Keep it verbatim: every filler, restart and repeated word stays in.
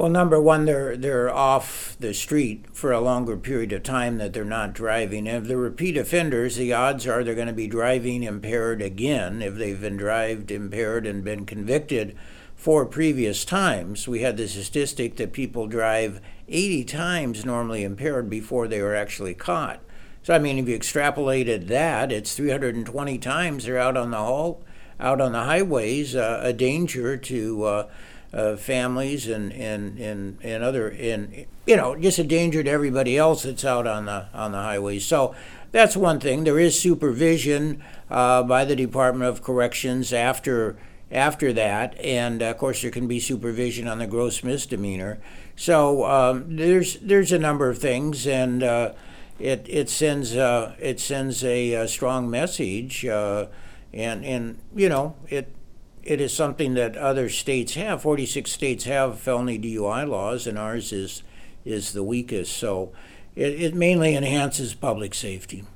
Well, number one, they're they're off the street for a longer period of time that they're not driving. And if they're repeat offenders, the odds are they're going to be driving impaired again if they've been driving impaired and been convicted four previous times. We had the statistic that people drive eighty times normally impaired before they were actually caught. So I mean, if you extrapolated that, it's three hundred twenty times they're out on the hall, out on the highways, uh, a danger to. Uh, Uh, families and and, and and other and you know just a danger to everybody else that's out on the on the highways. So that's one thing. There is supervision uh, by the Department of Corrections after after that, and uh, of course there can be supervision on the gross misdemeanor. So um, there's there's a number of things, and uh, it it sends uh, it sends a, a strong message, uh, and and you know it. It is something that other states have. forty-six states have felony D U I laws, and ours is is the weakest. So it, it mainly enhances public safety.